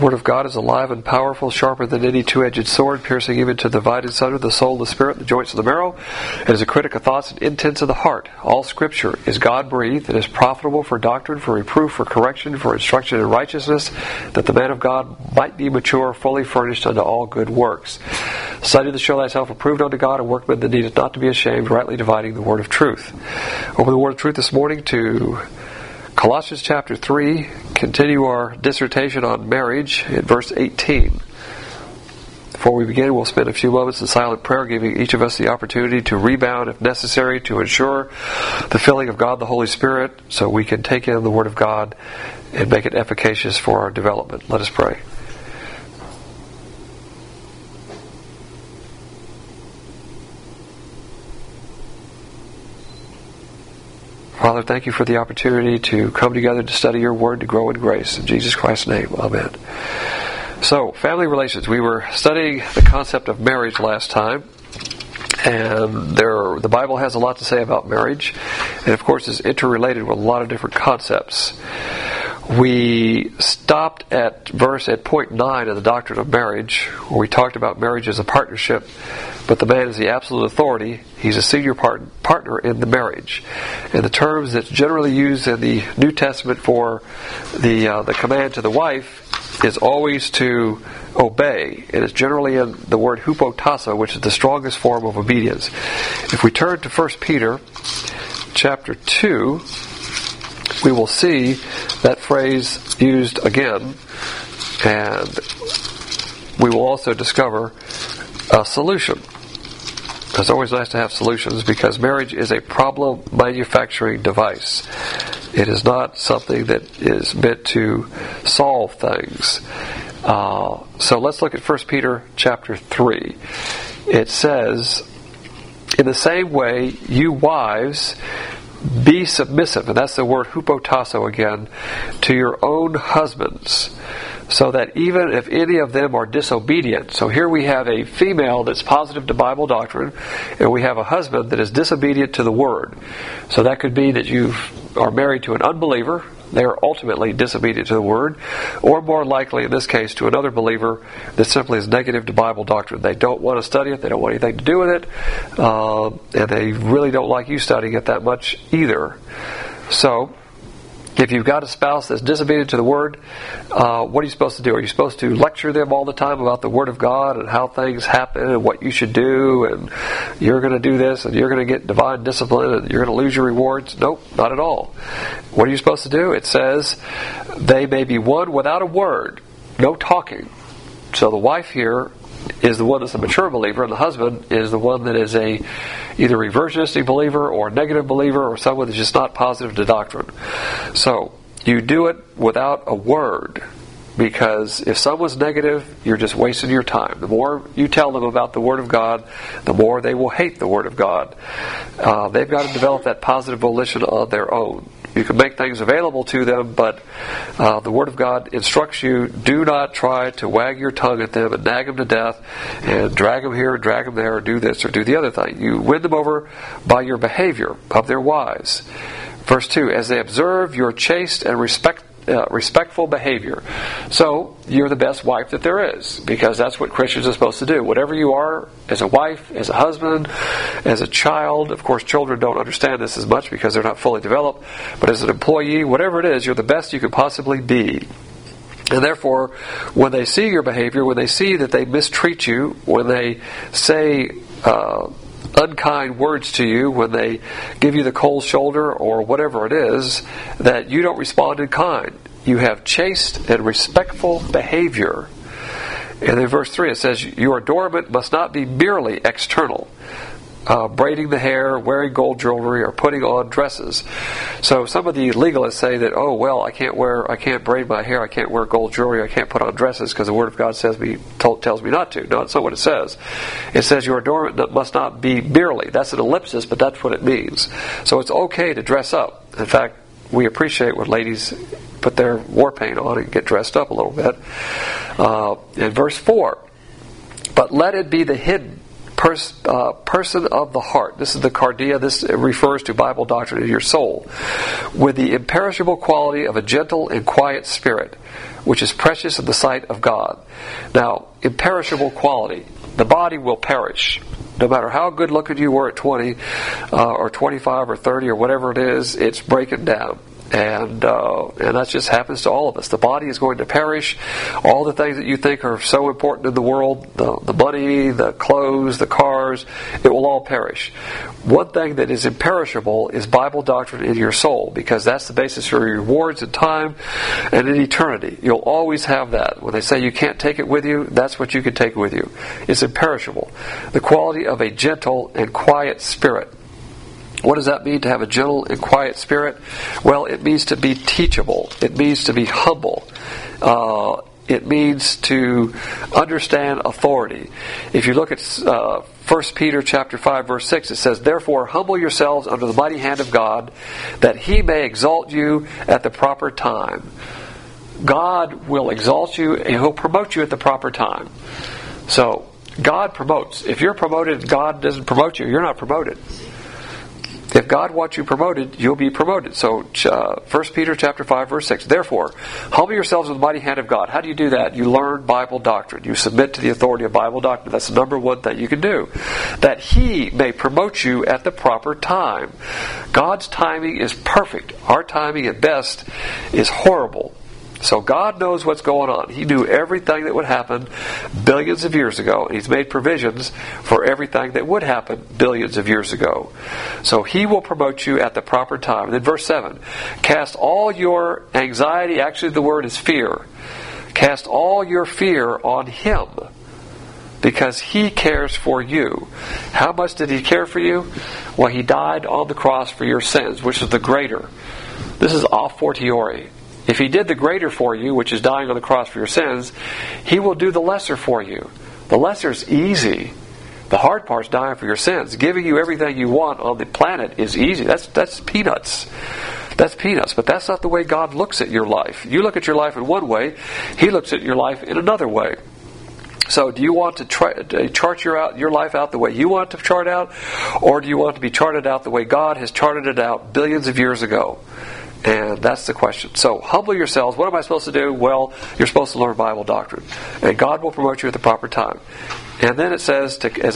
The Word of God is alive and powerful, sharper than any two-edged sword, piercing even to the dividing asunder the soul, the spirit, the joints of the marrow, and is a critic of thoughts and intents of the heart. All Scripture is God-breathed and is profitable for doctrine, for reproof, for correction, for instruction in righteousness, that the man of God might be mature, fully furnished unto all good works. Study to show thyself approved unto God, a workman that needeth not to be ashamed, rightly dividing the word of truth. Open the word of truth this morning to Colossians chapter 3, continue our dissertation on marriage in verse 18. Before we begin, we'll spend a few moments in silent prayer, giving each of us the opportunity to rebound if necessary, to ensure the filling of God the Holy Spirit, so we can take in the Word of God and make it efficacious for our development. Let us pray. Father, thank you for the opportunity to come together to study your word, to grow in grace. In Jesus Christ's name, amen. So, family relations. We were studying the concept of marriage last time. And the Bible has a lot to say about marriage. And of course, it's interrelated with a lot of different concepts. We stopped at point 9 of the doctrine of marriage, where we talked about marriage as a partnership, but the man is the absolute authority. He's a senior partner in the marriage. And the terms that's generally used in the New Testament for the command to the wife is always to obey. It is generally in the word hupotasso, which is the strongest form of obedience. If we turn to 1 Peter chapter 2, we will see that phrase used again, and we will also discover a solution. It's always nice to have solutions, because marriage is a problem manufacturing device. It is not something that is meant to solve things. So let's look at 1 Peter chapter 3. It says, "In the same way, you wives, be submissive," and that's the word hupotasso again, "to your own husbands, so that even if any of them are disobedient." So here we have a female that's positive to Bible doctrine, and we have a husband that is disobedient to the word. So that could be that you are married to an unbeliever. They are ultimately disobedient to the word, or more likely in this case to another believer that simply is negative to Bible doctrine. They don't want to study it, they don't want anything to do with it, and they really don't like you studying it that much either. So, if you've got a spouse that's disobedient to the Word, what are you supposed to do? Are you supposed to lecture them all the time about the Word of God and how things happen and what you should do, and you're going to do this and you're going to get divine discipline and you're going to lose your rewards? Nope, not at all. What are you supposed to do? It says, "They may be one without a word," no talking. So the wife here is the one that's a mature believer, and the husband is the one that is either reversionistic believer or a negative believer or someone that's just not positive to doctrine. So you do it without a word, because if someone's negative, you're just wasting your time. The more you tell them about the Word of God, the more they will hate the Word of God. They've got to develop that positive volition on their own. You can make things available to them, but the Word of God instructs you, do not try to wag your tongue at them and nag them to death and drag them here and drag them there, or do this or do the other thing. You win them over by your behavior of their wives. Verse 2, "As they observe your chaste and respectful behavior." So you're the best wife that there is, because that's what Christians are supposed to do. Whatever you are, as a wife, as a husband, as a child. Of course, children don't understand this as much because they're not fully developed. But as an employee, whatever it is, you're the best you could possibly be. And therefore, when they see your behavior, when they see that they mistreat you, when they say unkind words to you, when they give you the cold shoulder or whatever it is, that you don't respond in kind. You have chaste and respectful behavior. And in verse 3 it says, "Your adornment must not be merely external, braiding the hair, wearing gold jewelry, or putting on dresses." So some of the legalists say that, oh well, I can't braid my hair, I can't wear gold jewelry, I can't put on dresses because the Word of God tells me not to. No, that's not what it says. It says your adornment must not be merely. That's an ellipsis, but that's what it means. So it's okay to dress up. In fact, we appreciate when ladies put their war paint on and get dressed up a little bit. In verse 4, "But let it be the hidden person of the heart. This is the cardia. This refers to Bible doctrine in your soul. With the imperishable quality of a gentle and quiet spirit, which is precious in the sight of God. Now, imperishable quality. The body will perish. No matter how good looking you were at 20 or 25 or 30 or whatever it is, it's breaking down. And that just happens to all of us. The body is going to perish. All the things that you think are so important in the world, the money, the clothes, the cars, it will all perish. One thing that is imperishable is Bible doctrine in your soul, because that's the basis for your rewards in time and in eternity. You'll always have that. When they say you can't take it with you, that's what you can take with you. It's imperishable. The quality of a gentle and quiet spirit. What does that mean, to have a gentle and quiet spirit? Well, it means to be teachable. It means to be humble. It means to understand authority. If you look at 1 Peter chapter 5, verse 6, it says, "Therefore humble yourselves under the mighty hand of God, that He may exalt you at the proper time." God will exalt you, and He'll promote you at the proper time. So, God promotes. If you're promoted and God doesn't promote you, you're not promoted. If God wants you promoted, you'll be promoted. So 1 Peter chapter 5, verse 6. "Therefore, humble yourselves with the mighty hand of God." How do you do that? You learn Bible doctrine. You submit to the authority of Bible doctrine. That's the number one thing you can do. "That He may promote you at the proper time." God's timing is perfect. Our timing at best is horrible. So God knows what's going on. He knew everything that would happen billions of years ago, and He's made provisions for everything that would happen billions of years ago. So He will promote you at the proper time. And then verse 7, "Cast all your anxiety," actually the word is fear, "cast all your fear on Him, because He cares for you." How much did He care for you? Well, He died on the cross for your sins, which is the greater. This is a fortiori. If He did the greater for you, which is dying on the cross for your sins, He will do the lesser for you. The lesser is easy. The hard part is dying for your sins. Giving you everything you want on the planet is easy. That's peanuts. That's peanuts. But that's not the way God looks at your life. You look at your life in one way, He looks at your life in another way. So do you want to chart your life out the way you want to chart out, or do you want to be charted out the way God has charted it out billions of years ago? And that's the question. So humble yourselves. What am I supposed to do? Well, you're supposed to learn Bible doctrine, and God will promote you at the proper time. And then it says, as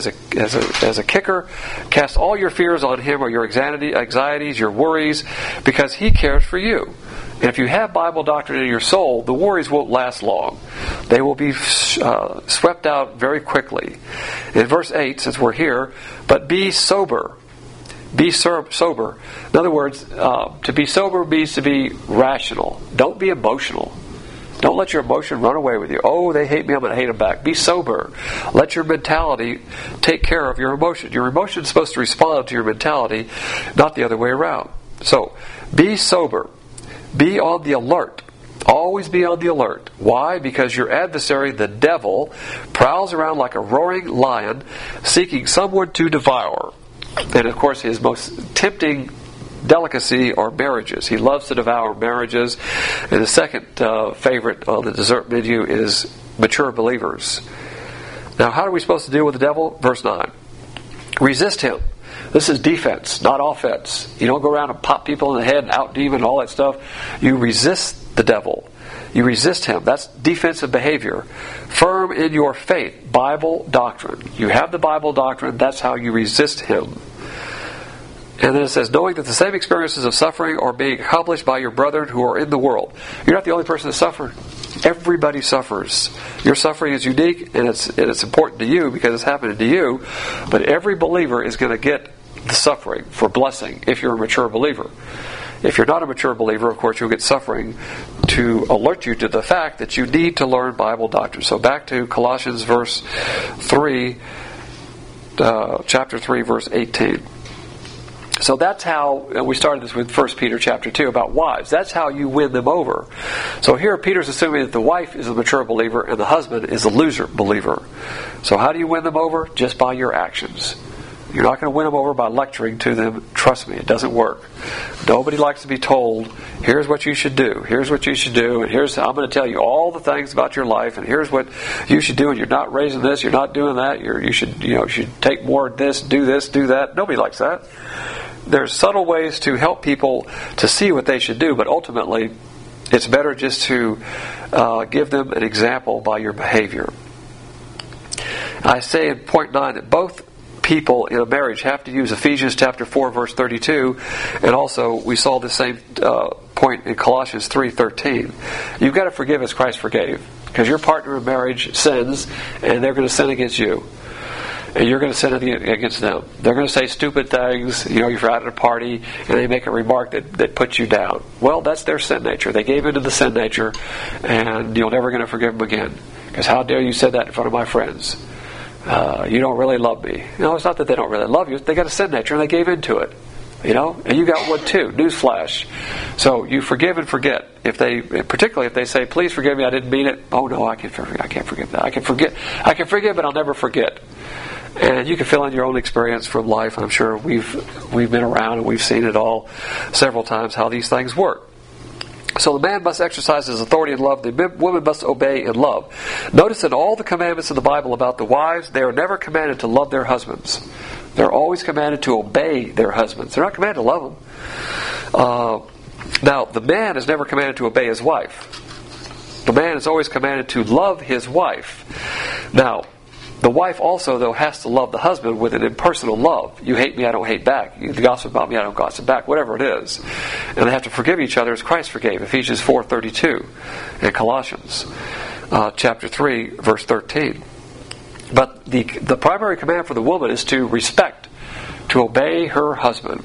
a kicker, cast all your fears on Him, or your anxieties, your worries, because He cares for you. And if you have Bible doctrine in your soul, the worries won't last long. They will be swept out very quickly. In verse 8, since we're here, "But be sober." Be sober. In other words, to be sober means to be rational. Don't be emotional. Don't let your emotion run away with you. "Oh, they hate me, I'm going to hate them back." Be sober. Let your mentality take care of your emotion. Your emotion is supposed to respond to your mentality, not the other way around. So, be sober. Be on the alert. Always be on the alert. Why? Because your adversary, the devil, prowls around like a roaring lion, seeking someone to devour. And of course, his most tempting delicacy are marriages. He loves to devour marriages. And the second favorite on the dessert menu is mature believers. Now, how are we supposed to deal with the devil? Verse 9. "Resist him." This is defense, not offense. You don't go around and pop people in the head and out demon and all that stuff. You resist the devil. You resist him. That's defensive behavior. Firm in your faith. Bible doctrine. You have the Bible doctrine. That's how you resist him. And then it says, "Knowing that the same experiences of suffering are being accomplished by your brethren who are in the world." You're not the only person that suffers. Everybody suffers. Your suffering is unique, and it's important to you because it's happening to you. But every believer is going to get the suffering for blessing if you're a mature believer. If you're not a mature believer, of course, you'll get suffering to alert you to the fact that you need to learn Bible doctrine. So back to Colossians chapter 3, verse 18. So that's how, and we started this with 1 Peter chapter 2 about wives. That's how you win them over. So here Peter's assuming that the wife is a mature believer and the husband is a loser believer. So how do you win them over? Just by your actions. You're not going to win them over by lecturing to them. Trust me, it doesn't work. Nobody likes to be told, here's what you should do, here's what you should do, and I'm going to tell you all the things about your life, and here's what you should do, and you're not raising this, you're not doing that, you should take more of this, do that. Nobody likes that. There's subtle ways to help people to see what they should do, but ultimately, it's better just to give them an example by your behavior. I say in point 9 that both people in a marriage have to use Ephesians chapter 4 verse 32, and also we saw the same point in Colossians 3:13. You've got to forgive as Christ forgave, because your partner in marriage sins and they're going to sin against you, and you're going to sin against them. They're going to say stupid things. You're out at a party and they make a remark that puts you down. Well, that's their sin nature. They gave into the sin nature, and you're never going to forgive them again, because how dare you say that in front of my friends? You don't really love me. No, it's not that they don't really love you. They got a sin nature and they gave into it. And you got one too. Newsflash. So you forgive and forget. Particularly if they say, "Please forgive me, I didn't mean it." Oh no, I can't forgive that. I can forgive, but I'll never forget. And you can fill in your own experience from life. I'm sure we've been around and we've seen it all several times how these things work. So the man must exercise his authority in love. The woman must obey in love. Notice in all the commandments of the Bible about the wives, they are never commanded to love their husbands. They're always commanded to obey their husbands. They're not commanded to love them. Now, the man is never commanded to obey his wife. The man is always commanded to love his wife. Now, the wife also, though, has to love the husband with an impersonal love. You hate me, I don't hate back. You gossip about me, I don't gossip back. Whatever it is. And they have to forgive each other as Christ forgave. Ephesians 4:32 and Colossians chapter 3, verse 13. But the primary command for the woman is to respect, to obey her husband.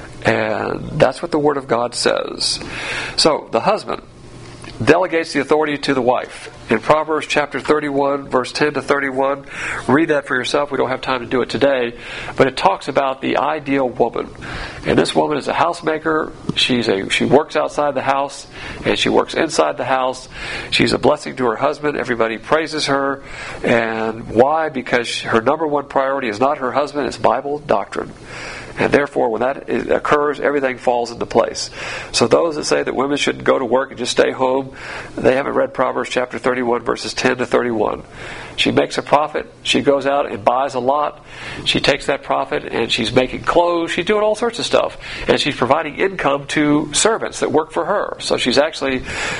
And that's what the Word of God says. So, the husband delegates the authority to the wife. In Proverbs chapter 31, verse 10 to 31, read that for yourself. We don't have time to do it today, but it talks about the ideal woman. And this woman is a housemaker. She works outside the house, and she works inside the house. She's a blessing to her husband. Everybody praises her. And why? Because her number one priority is not her husband, it's Bible doctrine. And therefore, when that occurs, everything falls into place. So those that say that women should go to work and just stay home, they haven't read Proverbs chapter 31, verses 10 to 31. She makes a profit. She goes out and buys a lot. She takes that profit and she's making clothes. She's doing all sorts of stuff. And she's providing income to servants that work for her. So she's actually,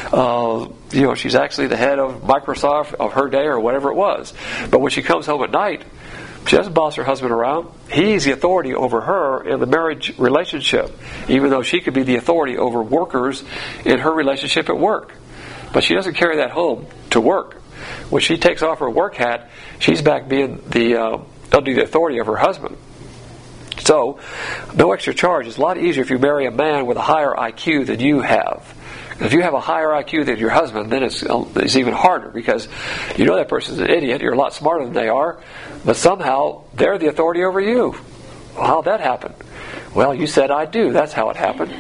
she's actually the head of Microsoft of her day or whatever it was. But when she comes home at night, she doesn't boss her husband around. He's the authority over her in the marriage relationship, even though she could be the authority over workers in her relationship at work. But she doesn't carry that home to work. When she takes off her work hat, she's back being under the authority of her husband. So, no extra charge. It's a lot easier if you marry a man with a higher IQ than you have. If you have a higher IQ than your husband, then it's even harder, because you know that person's an idiot. You're a lot smarter than they are, but somehow they're the authority over you. Well, how'd that happen? Well, you said I do. That's how it happened.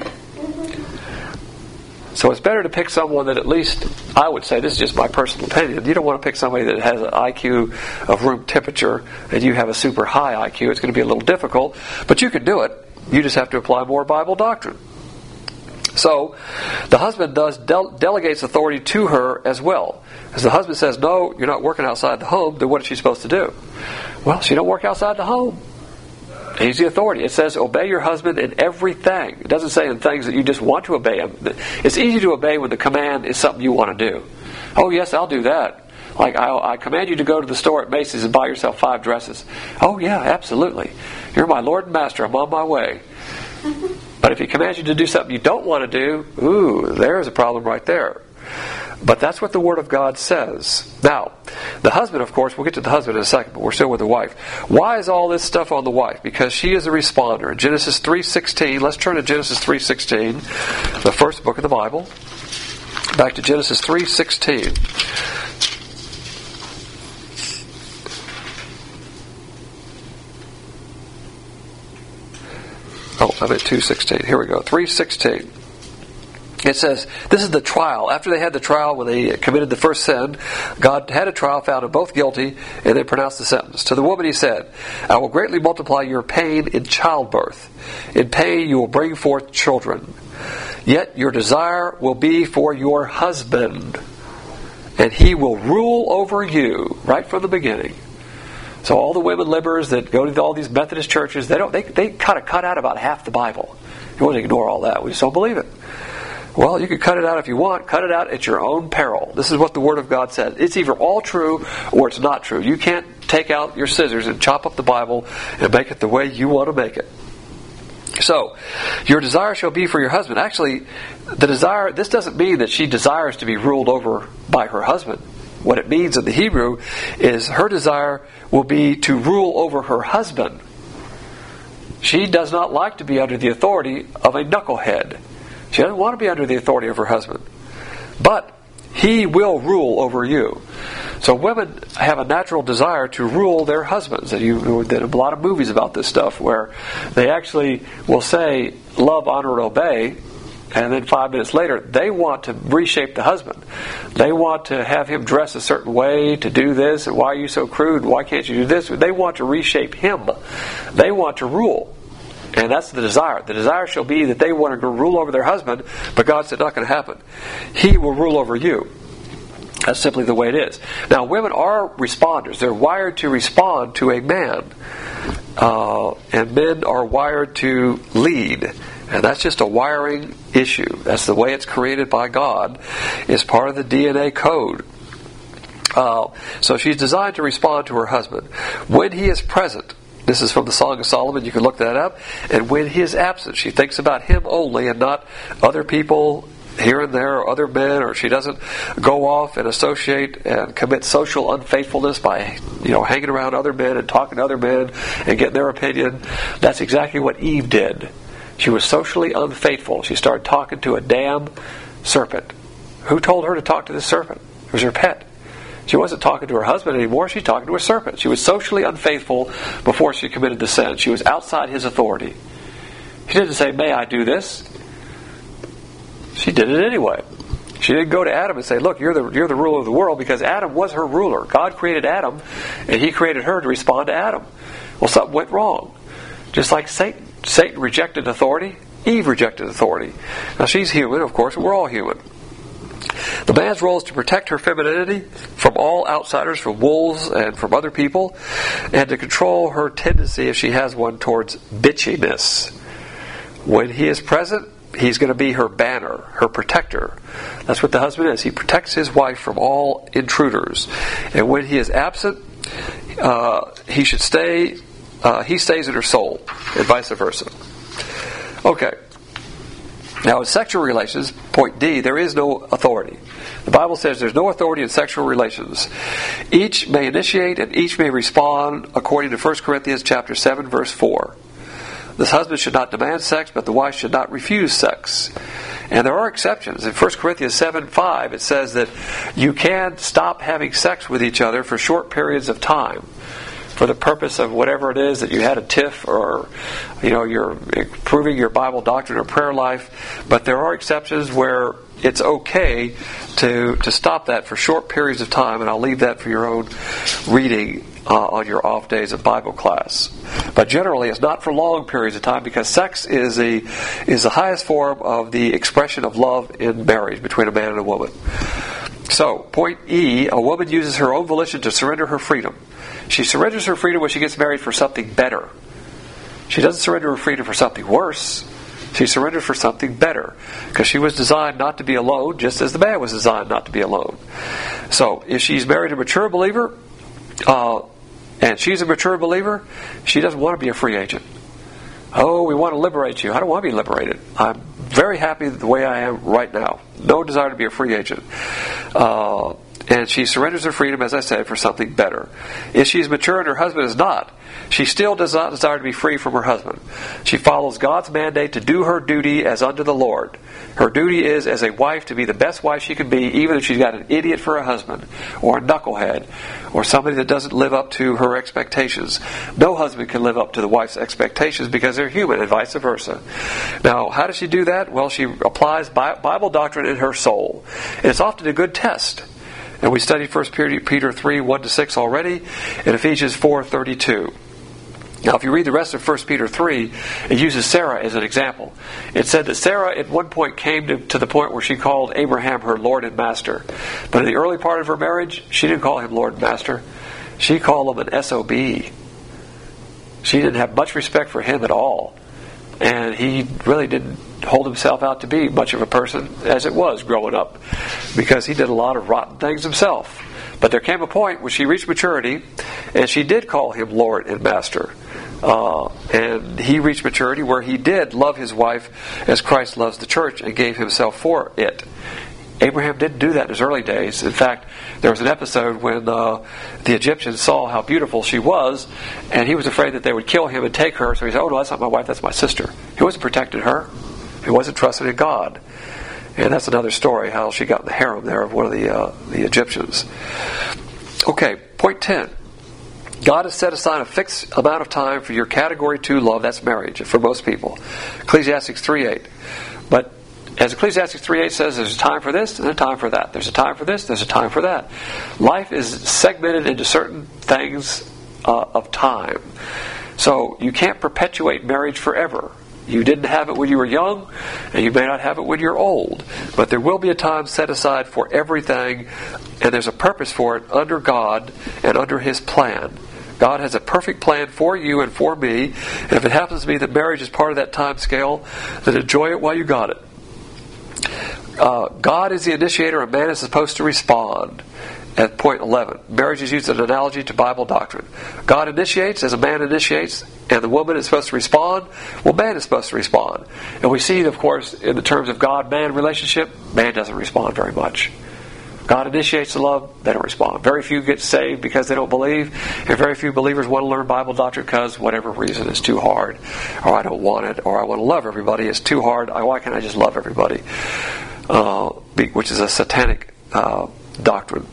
So it's better to pick someone that, at least, I would say, this is just my personal opinion, you don't want to pick somebody that has an IQ of room temperature and you have a super high IQ. It's going to be a little difficult, but you can do it. You just have to apply more Bible doctrine. So, the husband delegates authority to her as well. As the husband says, no, you're not working outside the home, then what is she supposed to do? Well, she don't work outside the home. He's the authority. It says, obey your husband in everything. It doesn't say in things that you just want to obey him. It's easy to obey when the command is something you want to do. Oh, yes, I'll do that. Like, I command you to go to the store at Macy's and buy yourself 5 dresses. Oh, yeah, absolutely. You're my Lord and Master. I'm on my way. But if he commands you to do something you don't want to do, there's a problem right there. But that's what the Word of God says. Now, the husband, of course, we'll get to the husband in a second, but we're still with the wife. Why is all this stuff on the wife? Because she is a responder. In Genesis 3:16, let's turn to Genesis 3:16, the first book of the Bible. Back to Genesis 3:16. Oh, I'm at 2:16. Here we go. 3:16. it says, this is the trial. After they had the trial when they committed the first sin, God had a trial, found them both guilty, and then pronounced the sentence. To the woman he said, I will greatly multiply your pain in childbirth. In pain you will bring forth children. Yet your desire will be for your husband, and he will rule over you, right from the beginning. So all the women libbers that go to all these Methodist churches, they kind of cut out about half the Bible. You want to ignore all that. We just don't believe it. Well, you can cut it out if you want. Cut it out at your own peril. This is what the Word of God says. It's either all true or it's not true. You can't take out your scissors and chop up the Bible and make it the way you want to make it. So, your desire shall be for your husband. Actually, this doesn't mean that she desires to be ruled over by her husband. What it means in the Hebrew is her desire will be to rule over her husband. She does not like to be under the authority of a knucklehead. She doesn't want to be under the authority of her husband. But he will rule over you. So women have a natural desire to rule their husbands. And you did a lot of movies about this stuff where they actually will say, love, honor, and obey. And then 5 minutes later, they want to reshape the husband. They want to have him dress a certain way, to do this, and why are you so crude? Why can't you do this? They want to reshape him. They want to rule. And that's the desire. The desire shall be that they want to rule over their husband, but God said not going to happen. He will rule over you. That's simply the way it is. Now, women are responders. They're wired to respond to a man. And men are wired to lead. And that's just a wiring issue. That's the way it's created by God. It's part of the DNA code. So she's designed to respond to her husband. When he is present, this is from the Song of Solomon, you can look that up. And when he is absent, she thinks about him only and not other people here and there, or other men, or she doesn't go off and associate and commit social unfaithfulness by hanging around other men and talking to other men and getting their opinion. That's exactly what Eve did. She was socially unfaithful. She started talking to a damn serpent. Who told her to talk to this serpent? It was her pet. She wasn't talking to her husband anymore. She was talking to a serpent. She was socially unfaithful before she committed the sin. She was outside his authority. She didn't say, may I do this? She did it anyway. She didn't go to Adam and say, look, you're the ruler of the world, because Adam was her ruler. God created Adam, and he created her to respond to Adam. Well, something went wrong. Just like Satan. Satan rejected authority. Eve rejected authority. Now, she's human, of course, and we're all human. The man's role is to protect her femininity from all outsiders, from wolves and from other people, and to control her tendency, if she has one, towards bitchiness. When he is present, he's going to be her banner, her protector. That's what the husband is. He protects his wife from all intruders. And when he is absent, he should stay. He stays in her soul, and vice versa. Okay. Now, in sexual relations, point D, there is no authority. The Bible says there's no authority in sexual relations. Each may initiate and each may respond according to 1 Corinthians chapter 7, verse 4. The husband should not demand sex, but the wife should not refuse sex. And there are exceptions. In 1 Corinthians 7:5, it says that you can stop having sex with each other for short periods of time, for the purpose of whatever it is that you had a tiff, or you're improving your Bible doctrine or prayer life. But there are exceptions where it's okay to stop that for short periods of time, and I'll leave that for your own reading on your off days of Bible class. But generally, it's not for long periods of time, because sex is the highest form of the expression of love in marriage between a man and a woman. So, point E, a woman uses her own volition to surrender her freedom. She surrenders her freedom when she gets married for something better. She doesn't surrender her freedom for something worse. She surrendered for something better, because she was designed not to be alone, just as the man was designed not to be alone. So, if she's married a mature believer, and she's a mature believer, she doesn't want to be a free agent. Oh, we want to liberate you. I don't want to be liberated. I'm very happy the way I am right now. No desire to be a free agent. And she surrenders her freedom, as I said, for something better. If she is mature and her husband is not, she still does not desire to be free from her husband. She follows God's mandate to do her duty as unto the Lord. Her duty is, as a wife, to be the best wife she can be, even if she's got an idiot for a husband, or a knucklehead, or somebody that doesn't live up to her expectations. No husband can live up to the wife's expectations because they're human, and vice versa. Now, how does she do that? Well, she applies Bible doctrine in her soul. And it's often a good test. And we studied 1 Peter 3, 1-6 already, and Ephesians 4:32. Now, if you read the rest of 1 Peter 3, it uses Sarah as an example. It said that Sarah at one point came to the point where she called Abraham her Lord and Master. But in the early part of her marriage, she didn't call him Lord and Master. She called him an SOB. She didn't have much respect for him at all. And he really didn't hold himself out to be much of a person as it was growing up, because he did a lot of rotten things himself. But there came a point when she reached maturity, and she did call him Lord and Master. And he reached maturity where he did love his wife as Christ loves the church and gave himself for it. Abraham didn't do that in his early days. In fact, there was an episode when the Egyptians saw how beautiful she was, and he was afraid that they would kill him and take her. So he said, "Oh no, that's not my wife, that's my sister." He wasn't protecting her. He wasn't trusting in God. And that's another story, how she got in the harem there of one of the Egyptians. Okay, point 10. God has set aside a fixed amount of time for your category 2 love. That's marriage for most people. Ecclesiastes 3:8. But as Ecclesiastes 3:8 says, there's a time for this and a time for that. There's a time for this, there's a time for that. Life is segmented into certain things of time. So you can't perpetuate marriage forever. You didn't have it when you were young, and you may not have it when you're old. But there will be a time set aside for everything, and there's a purpose for it under God and under His plan. God has a perfect plan for you and for me, and if it happens to be that marriage is part of that time scale, then enjoy it while you got it. God is the initiator, and man is supposed to respond. At point 11, marriage is used as an analogy to Bible doctrine. God initiates as a man initiates, and the woman is supposed to respond. Well, man is supposed to respond. And we see, of course, in the terms of God-man relationship, man doesn't respond very much. God initiates the love, they don't respond. Very few get saved because they don't believe, and very few believers want to learn Bible doctrine because whatever reason it's too hard, or I don't want it, or I want to love everybody, it's too hard, why can't I just love everybody? Which is a satanic doctrine.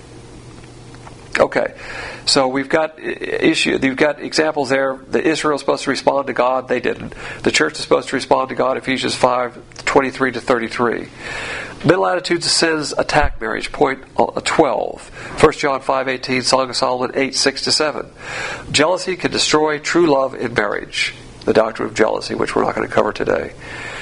Okay, so we've got examples there. The Israel is supposed to respond to God, they didn't. The church is supposed to respond to God, Ephesians 5:23-33. Middle attitudes of sins attack marriage, point 12. 1 John 5:18, Song of Solomon 8:6-7. Jealousy can destroy true love in marriage. The doctrine of jealousy, which we're not going to cover today.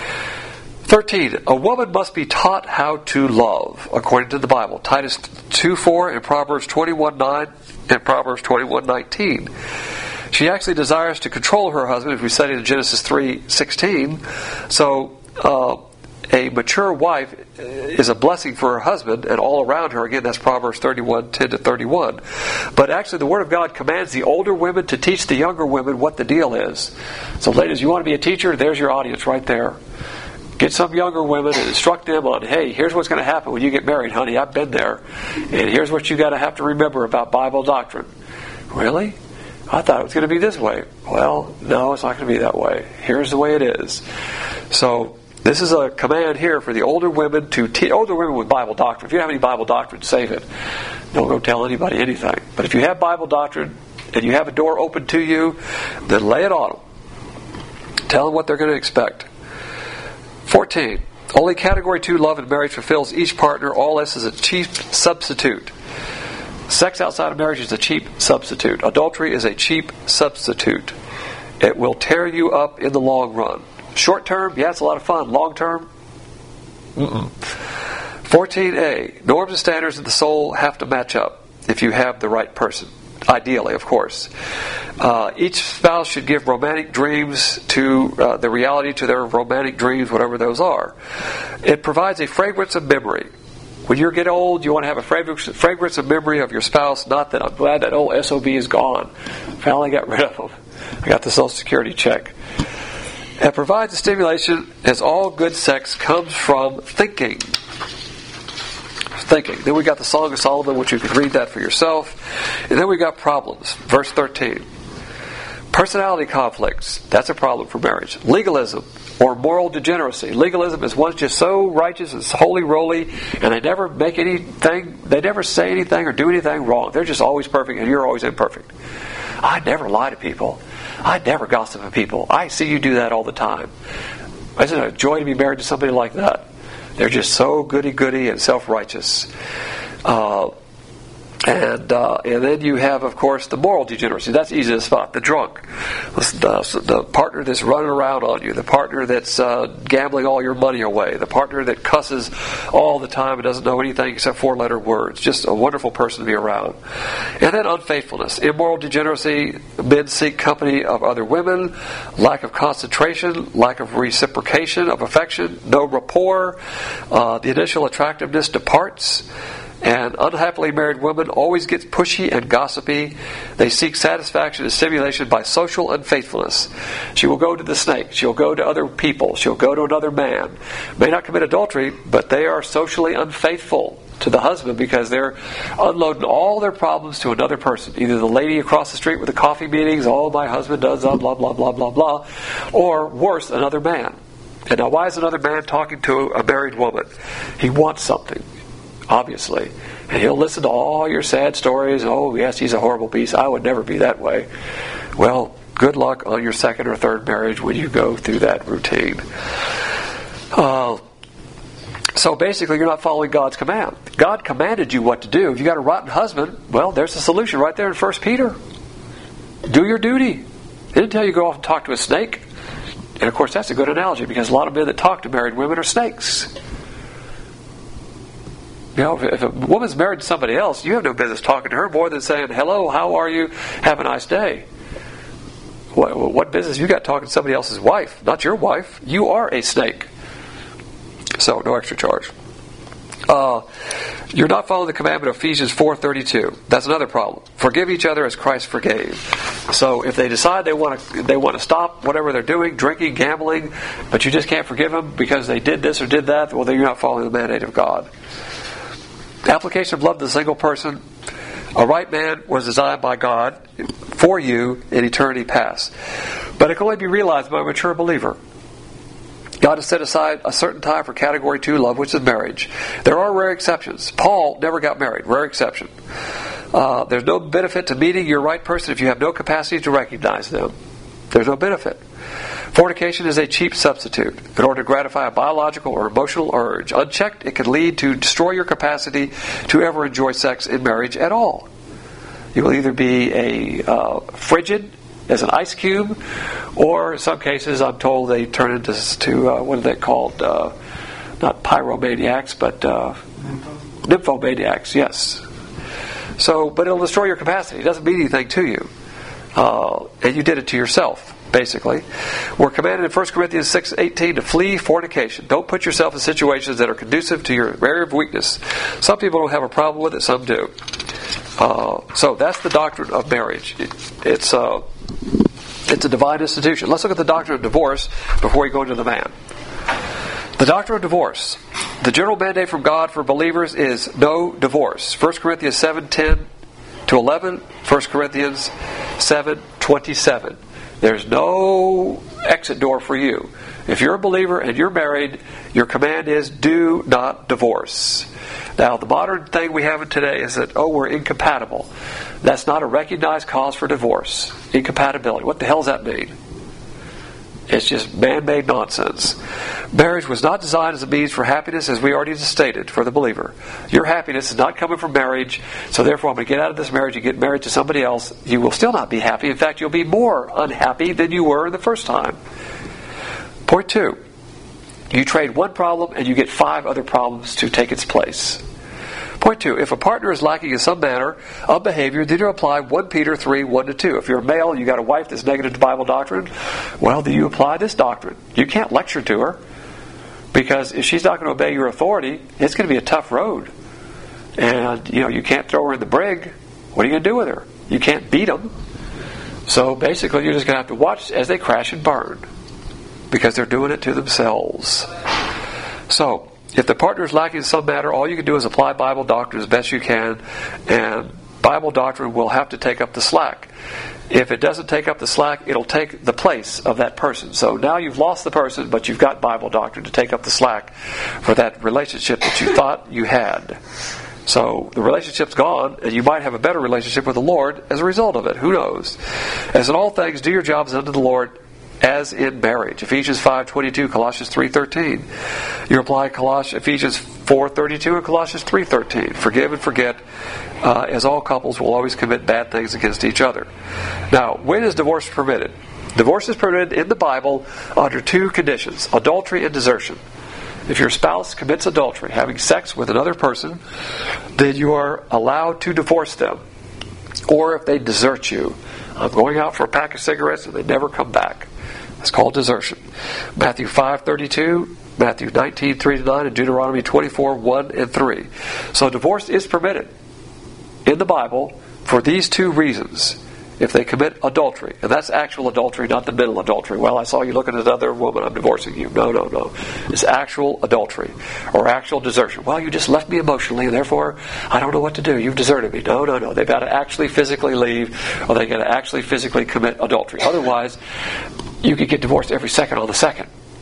13. A woman must be taught how to love, according to the Bible. Titus 2:4 and Proverbs 21:9 and Proverbs 21:19. She actually desires to control her husband, if we study in Genesis 3:16. So, a mature wife is a blessing for her husband and all around her. Again, that's Proverbs 31:10-31. But actually, the Word of God commands the older women to teach the younger women what the deal is. So, ladies, you want to be a teacher? There's your audience right there. Get some younger women and instruct them on, hey, here's what's going to happen when you get married, honey. I've been there. And here's what you got to have to remember about Bible doctrine. Really? I thought it was going to be this way. Well, no, it's not going to be that way. Here's the way it is. So, this is a command here for the older women to teach. Older women with Bible doctrine. If you have any Bible doctrine, save it. Don't go tell anybody anything. But if you have Bible doctrine and you have a door open to you, then lay it on them. Tell them what they're going to expect. 14. Only category 2 love in marriage fulfills each partner. All else is a cheap substitute. Sex outside of marriage is a cheap substitute. Adultery is a cheap substitute. It will tear you up in the long run. Short term, yeah, it's a lot of fun. Long term, 14a. Norms and standards of the soul have to match up if you have the right person. Ideally, of course. Each spouse should give romantic dreams to the reality to their romantic dreams, whatever those are. It provides a fragrance of memory. When you get old, you want to have a fragrance of memory of your spouse. Not that I'm glad that old SOB is gone. Finally got rid of him. I got the Social Security check. It provides a stimulation, as all good sex comes from thinking. thinking. Then we got the Song of Solomon, which you can read that for yourself. And then we got problems. Verse 13. Personality conflicts. That's a problem for marriage. Legalism or moral degeneracy. Legalism is one's just so righteous and holy roly, and they never make anything, they never say anything or do anything wrong. They're just always perfect, and you're always imperfect. I never lie to people. I never gossip to people. I see you do that all the time. Isn't it a joy to be married to somebody like that? They're just so goody-goody and self-righteous. And then you have, of course, the moral degeneracy. That's easy to spot. The drunk. The partner that's running around on you. The partner that's gambling all your money away. The partner that cusses all the time and doesn't know anything except four-letter words. Just a wonderful person to be around. And then unfaithfulness. Immoral degeneracy. Men seek company of other women. Lack of concentration. Lack of reciprocation of affection. No rapport. The initial attractiveness departs. And unhappily married women always get pushy and gossipy. They seek satisfaction and stimulation by social unfaithfulness. She will go to the snake. She'll go to other people. She'll go to another man. May not commit adultery, but they are socially unfaithful to the husband because they're unloading all their problems to another person. Either the lady across the street with the coffee meetings, oh, my husband does blah, blah, blah, blah, blah, blah, or worse, another man. And now why is another man talking to a married woman? He wants something. Obviously. And he'll listen to all your sad stories. Oh, yes, he's a horrible beast. I would never be that way. Well, good luck on your second or third marriage when you go through that routine. So basically, you're not following God's command. God commanded you what to do. If you got a rotten husband, well, there's a solution right there in 1 Peter. Do your duty. He didn't tell you to go off and talk to a snake. And of course, that's a good analogy because a lot of men that talk to married women are snakes. You know, if a woman's married to somebody else, you have no business talking to her more than saying, hello, how are you? Have a nice day. What business you got talking to somebody else's wife? Not your wife. You are a snake. So, no extra charge. You're not following the commandment of Ephesians 4:32. That's another problem. Forgive each other as Christ forgave. So if they decide they want to stop whatever they're doing, drinking, gambling, but you just can't forgive them because they did this or did that, well, then you're not following the mandate of God. Application of love to the single person. A right man was designed by God for you in eternity past. But it can only be realized by a mature believer. God has set aside a certain time for category 2 love, which is marriage. There are rare exceptions. Paul never got married. Rare exception. There's no benefit to meeting your right person if you have no capacity to recognize them. There's no benefit. Fornication is a cheap substitute in order to gratify a biological or emotional urge. Unchecked, it can lead to destroy your capacity to ever enjoy sex in marriage at all. You will either be a frigid as an ice cube, or in some cases, I'm told they turn into what are they called? Not pyromaniacs, but nymphomaniacs. Yes. So, but it'll destroy your capacity. It doesn't mean anything to you, and you did it to yourself. Basically, we're commanded in 1 Corinthians 6:18 to flee fornication. Don't put yourself in situations that are conducive to your area of weakness. Some people don't have a problem with it, some do. So that's the doctrine of marriage. It's a divine institution. Let's look at the doctrine of divorce before we go into the man. The doctrine of divorce. The general mandate from God for believers is no divorce. 1 Corinthians 7:10 to 11, 1 Corinthians 7:27. There's no exit door for you. If you're a believer and you're married, your command is do not divorce. Now, the modern thing we have today is that, we're incompatible. That's not a recognized cause for divorce. Incompatibility. What the hell does that mean? It's just man-made nonsense. Marriage was not designed as a means for happiness, as we already stated, for the believer. Your happiness is not coming from marriage, so therefore I'm going to get out of this marriage and get married to somebody else. You will still not be happy. In fact, you'll be more unhappy than you were the first time. Point 2. You trade one problem and you get 5 other problems to take its place. Point 2. If a partner is lacking in some manner of behavior, then you apply 1 Peter 3:1-2. If you're a male and you got a wife that's negative to Bible doctrine, well, then you apply this doctrine. You can't lecture to her, because if she's not going to obey your authority, it's going to be a tough road. And, you can't throw her in the brig. What are you going to do with her? You can't beat them. So basically, you're just going to have to watch as they crash and burn, because they're doing it to themselves. So, If the partner is lacking in some matter, all you can do is apply Bible doctrine as best you can, and Bible doctrine will have to take up the slack. If it doesn't take up the slack, it'll take the place of that person. So now you've lost the person, but you've got Bible doctrine to take up the slack for that relationship that you thought you had. So the relationship's gone, and you might have a better relationship with the Lord as a result of it. Who knows? As in all things, do your jobs unto the Lord, as in marriage. Ephesians 5:22, Colossians 3:13. You apply Ephesians 4:32 and Colossians 3:13. Forgive and forget, as all couples will always commit bad things against each other. Now, when is divorce permitted? Divorce is permitted in the Bible under two conditions: adultery and desertion. If your spouse commits adultery, having sex with another person, then you are allowed to divorce them. Or if they desert you, I'm going out for a pack of cigarettes and they never come back. It's called desertion. Matthew 5:32, Matthew 19:3-9, and Deuteronomy 24:1-3. So divorce is permitted in the Bible for these two reasons. If they commit adultery, and that's actual adultery, not the mental adultery. Well, I saw you looking at another woman, I'm divorcing you. No. It's actual adultery or actual desertion. Well, you just left me emotionally, and therefore I don't know what to do. You've deserted me. No. They've got to actually physically leave, or they've got to actually physically commit adultery. Otherwise, you could get divorced every second on the second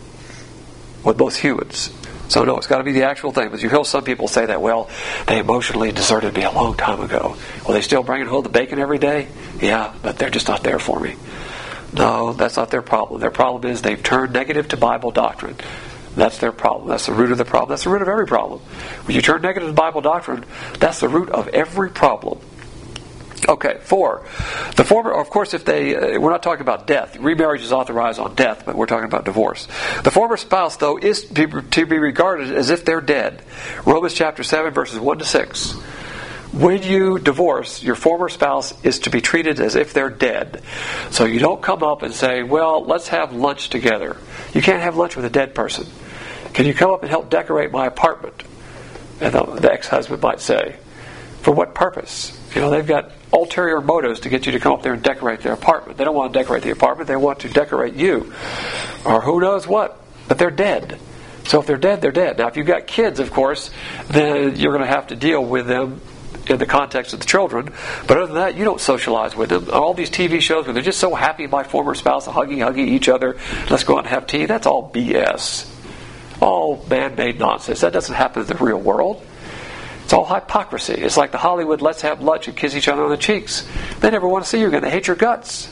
with both humans. So no, it's got to be the actual thing. But you hear some people say that, well, they emotionally deserted me a long time ago. Well, they still bringing home the bacon every day? Yeah, but they're just not there for me. No, that's not their problem. Their problem is they've turned negative to Bible doctrine. That's their problem. That's the root of the problem. That's the root of every problem. When you turn negative to Bible doctrine, that's the root of every problem. Okay, 4. The former, of course, if we're not talking about death. Remarriage is authorized on death, but we're talking about divorce. The former spouse, though, is to be regarded as if they're dead. Romans chapter 7, verses 1-6. When you divorce, your former spouse is to be treated as if they're dead. So you don't come up and say, well, let's have lunch together. You can't have lunch with a dead person. Can you come up and help decorate my apartment? And the ex-husband might say, for what purpose? They've got ulterior motives to get you to come up there and decorate their apartment. They don't want to decorate the apartment. They want to decorate you. Or who knows what. But they're dead. So if they're dead, they're dead. Now, if you've got kids, of course, then you're going to have to deal with them in the context of the children. But other than that, you don't socialize with them. All these TV shows where they're just so happy, my former spouse, hugging each other. Let's go out and have tea. That's all BS. All man-made nonsense. That doesn't happen in the real world. It's all hypocrisy. It's like the Hollywood let's have lunch and kiss each other on the cheeks. They never want to see you again. They hate your guts.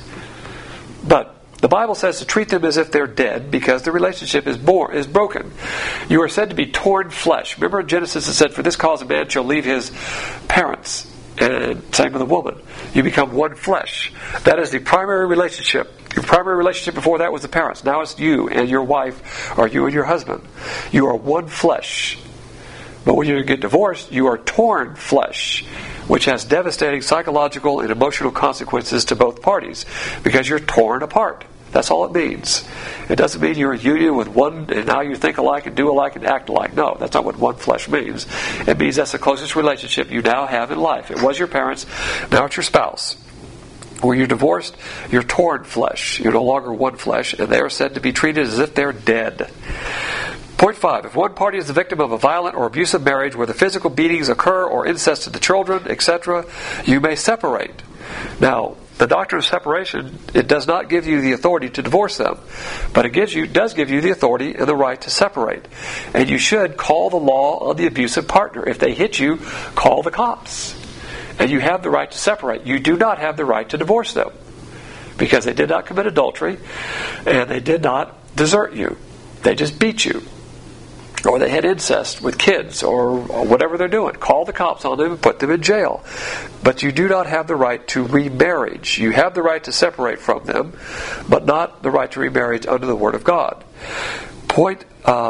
But the Bible says to treat them as if they're dead because the relationship is broken. You are said to be torn flesh. Remember in Genesis it said, for this cause a man shall leave his parents. And same with a woman. You become one flesh. That is the primary relationship. Your primary relationship before that was the parents. Now it's you and your wife, or you and your husband. You are one flesh. But when you get divorced, you are torn flesh, which has devastating psychological and emotional consequences to both parties, because you're torn apart. That's all it means. It doesn't mean you're in union with one, and now you think alike and do alike and act alike. No, that's not what one flesh means. It means that's the closest relationship you now have in life. It was your parents, now it's your spouse. When you're divorced, you're torn flesh. You're no longer one flesh, and they are said to be treated as if they're dead. Point 5. If one party is the victim of a violent or abusive marriage where the physical beatings occur or incest to the children, etc., you may separate. Now, the doctrine of separation, it does not give you the authority to divorce them, but it does give you the authority and the right to separate. And you should call the law on the abusive partner. If they hit you, call the cops. And you have the right to separate. You do not have the right to divorce them because they did not commit adultery and they did not desert you. They just beat you. Or they had incest with kids, or whatever they're doing. Call the cops on them and put them in jail. But you do not have the right to remarriage. You have the right to separate from them, but not the right to remarriage under the Word of God. Point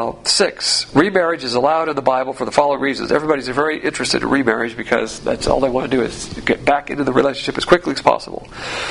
6. Remarriage is allowed in the Bible for the following reasons. Everybody's very interested in remarriage because that's all they want to do is get back into the relationship as quickly as possible.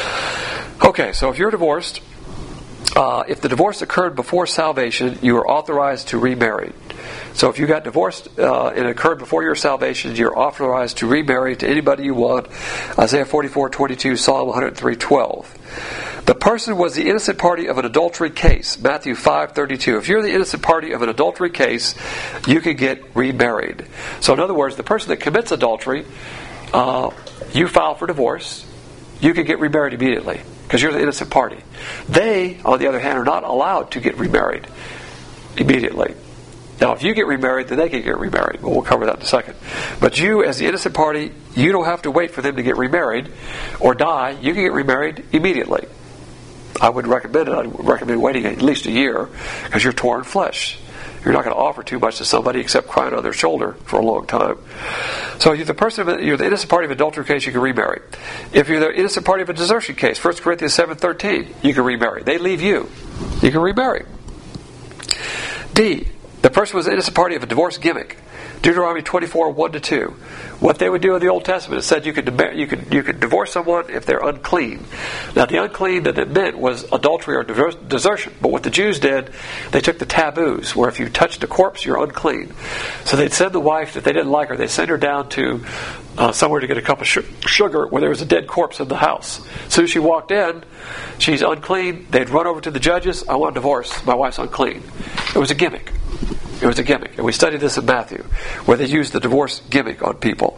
Okay, so if you're divorced, if the divorce occurred before salvation, you are authorized to remarry. So if you got divorced and it occurred before your salvation, you're authorized to remarry to anybody you want. Isaiah 44:22, Psalm 103:12. The person was the innocent party of an adultery case. Matthew 5:32. If you're the innocent party of an adultery case, you can get remarried. So in other words, the person that commits adultery, you file for divorce, you can get remarried immediately because you're the innocent party. They, on the other hand, are not allowed to get remarried immediately. Now, if you get remarried, then they can get remarried. Well, we'll cover that in a second. But you, as the innocent party, you don't have to wait for them to get remarried or die. You can get remarried immediately. I would recommend it. I would recommend waiting at least a year because you're torn flesh. You're not going to offer too much to somebody except crying on their shoulder for a long time. So you're the innocent party of an adultery case, you can remarry. If you're the innocent party of a desertion case, 1 Corinthians 7:13, you can remarry. They leave you. You can remarry. D. The person was the innocent party of a divorce gimmick. Deuteronomy 24:1-2. What they would do in the Old Testament, it said you could divorce someone if they're unclean. Now the unclean that it meant was adultery or desertion. But what the Jews did, they took the taboos, where if you touched a corpse, you're unclean. So they'd send the wife, if they didn't like her, they'd send her down to somewhere to get a cup of sugar where there was a dead corpse in the house. As soon as she walked in, she's unclean. They'd run over to the judges. I want a divorce. My wife's unclean. It was a gimmick. It was a gimmick. And we studied this in Matthew, where they used the divorce gimmick on people.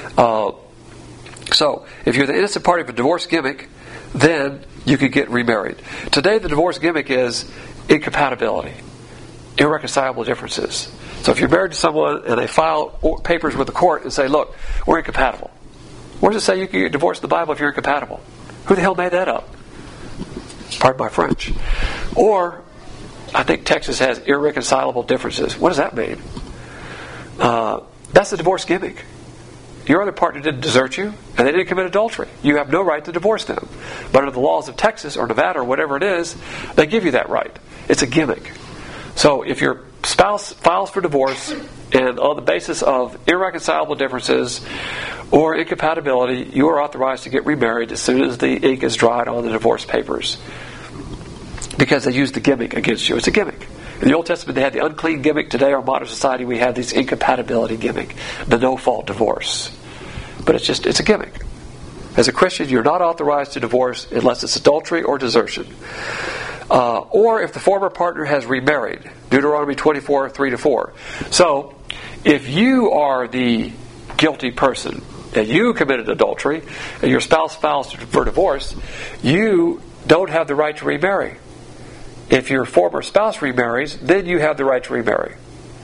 So, if you're the innocent party of a divorce gimmick, then you could get remarried. Today, the divorce gimmick is incompatibility, irreconcilable differences. So if you're married to someone and they file papers with the court and say, look, we're incompatible. Where does it say you can get divorced in the Bible if you're incompatible? Who the hell made that up? Pardon my French. Or, I think Texas has irreconcilable differences. What does that mean? That's the divorce gimmick. Your other partner didn't desert you, and they didn't commit adultery. You have no right to divorce them. But under the laws of Texas or Nevada or whatever it is, they give you that right. It's a gimmick. So if your spouse files for divorce, and on the basis of irreconcilable differences or incompatibility, you are authorized to get remarried as soon as the ink is dried on the divorce papers. Because they use the gimmick against you. It's a gimmick. In the Old Testament, they had the unclean gimmick. Today, our modern society, we have this incompatibility gimmick, the no-fault divorce. But it's a gimmick. As a Christian, you're not authorized to divorce unless it's adultery or desertion. Or if the former partner has remarried. Deuteronomy 24:3-4. So, if you are the guilty person and you committed adultery and your spouse files for divorce, you don't have the right to remarry. If your former spouse remarries, then you have the right to remarry.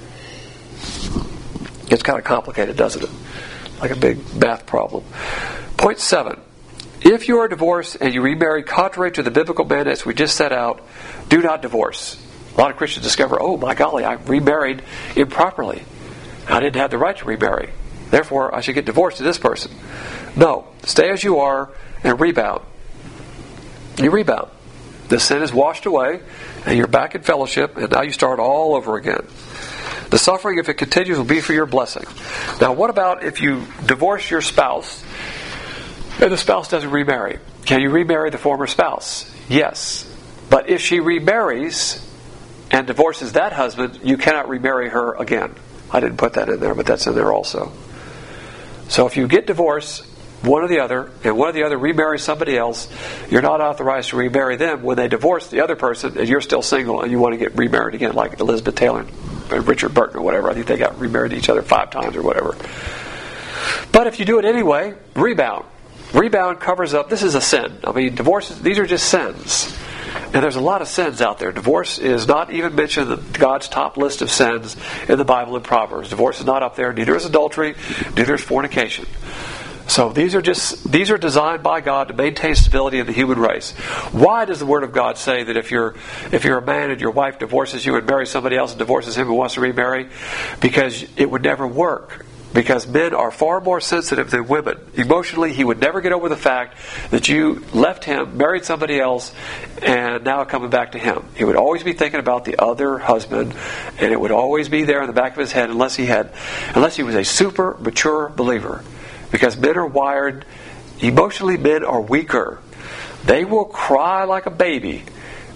It's kind of complicated, doesn't it? Like a big math problem. Point 7. If you are divorced and you remarry contrary to the biblical mandates we just set out, do not divorce. A lot of Christians discover, oh my golly, I remarried improperly. I didn't have the right to remarry. Therefore, I should get divorced to this person. No. Stay as you are and rebound. You rebound. The sin is washed away, and you're back in fellowship, and now you start all over again. The suffering, if it continues, will be for your blessing. Now, what about if you divorce your spouse, and the spouse doesn't remarry? Can you remarry the former spouse? Yes. But if she remarries and divorces that husband, you cannot remarry her again. I didn't put that in there, but that's in there also. So if you get divorced, one or the other, and one or the other remarries somebody else, you're not authorized to remarry them when they divorce the other person and you're still single and you want to get remarried again, like Elizabeth Taylor and Richard Burton or whatever. I think they got remarried to each other 5 times or whatever. But if you do it anyway, rebound. Rebound covers up. This is a sin. I mean, divorces, these are just sins. And there's a lot of sins out there. Divorce is not even mentioned in God's top list of sins in the Bible and Proverbs. Divorce is not up there. Neither is adultery. Neither is fornication. So these are designed by God to maintain stability in the human race. Why does the Word of God say that if you're a man and your wife divorces you and marries somebody else and divorces him and wants to remarry? Because it would never work. Because men are far more sensitive than women. Emotionally, he would never get over the fact that you left him, married somebody else, and now coming back to him. He would always be thinking about the other husband, and it would always be there in the back of his head unless he was a super mature believer. Because men are wired, emotionally men are weaker. They will cry like a baby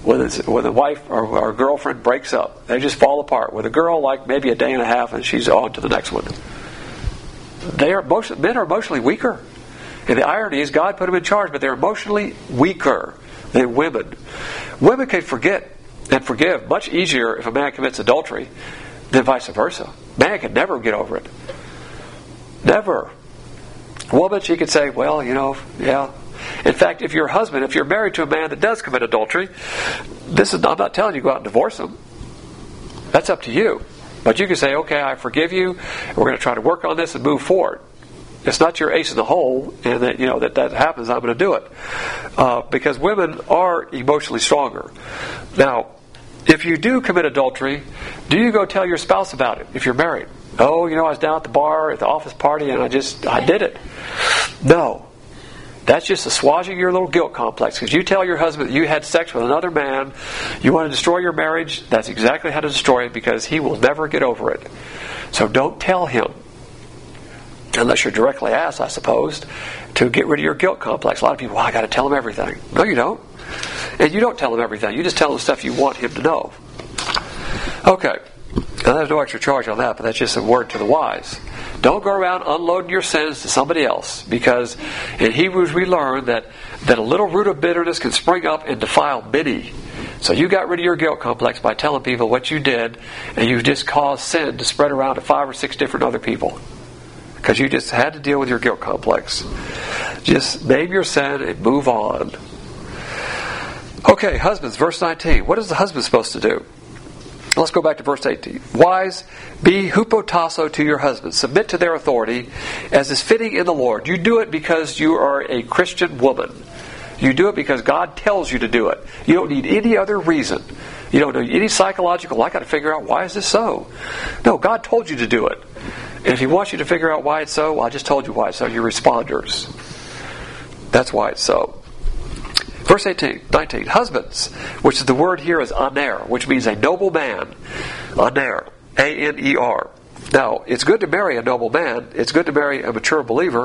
when the wife or girlfriend breaks up. They just fall apart. With a girl, like maybe a day and a half, and she's on to the next one. Men are emotionally weaker. And the irony is God put them in charge, but they're emotionally weaker than women. Women can forget and forgive much easier if a man commits adultery than vice versa. Man can never get over it. Never. Woman, she could say, well, yeah. In fact, if you're married to a man that does commit adultery, I'm not telling you to go out and divorce him. That's up to you. But you can say, okay, I forgive you. We're going to try to work on this and move forward. It's not your ace in the hole, and that happens. I'm going to do it because women are emotionally stronger. Now, if you do commit adultery, do you go tell your spouse about it? If you're married, I was down at the bar at the office party, and I did it. No, that's just assuaging your little guilt complex. Because you tell your husband that you had sex with another man, you want to destroy your marriage. That's exactly how to destroy it, because he will never get over it. So don't tell him. Unless you're directly asked, I suppose, to get rid of your guilt complex. A lot of people, I got to tell him everything. No, you don't. And you don't tell him everything. You just tell him the stuff you want him to know. Okay. Now, there's no extra charge on that, but that's just a word to the wise. Don't go around unloading your sins to somebody else, because in Hebrews we learn that a little root of bitterness can spring up and defile many. So you got rid of your guilt complex by telling people what you did, and you just caused sin to spread around to 5 or 6 different other people. Because you just had to deal with your guilt complex. Just name your sin and move on. Okay, husbands, verse 19. What is the husband supposed to do? Let's go back to verse 18. Wives, be hupotasso to your husbands. Submit to their authority as is fitting in the Lord. You do it because you are a Christian woman. You do it because God tells you to do it. You don't need any other reason. You don't need any psychological, I got to figure out why is this so. No, God told you to do it. And if He wants you to figure out why it's so, well, I just told you why it's so. You're responders. That's why it's so. Verse 19. Husbands, which is the word here is aner, which means a noble man. Aner. A-N-E-R. Now, it's good to marry a noble man. It's good to marry a mature believer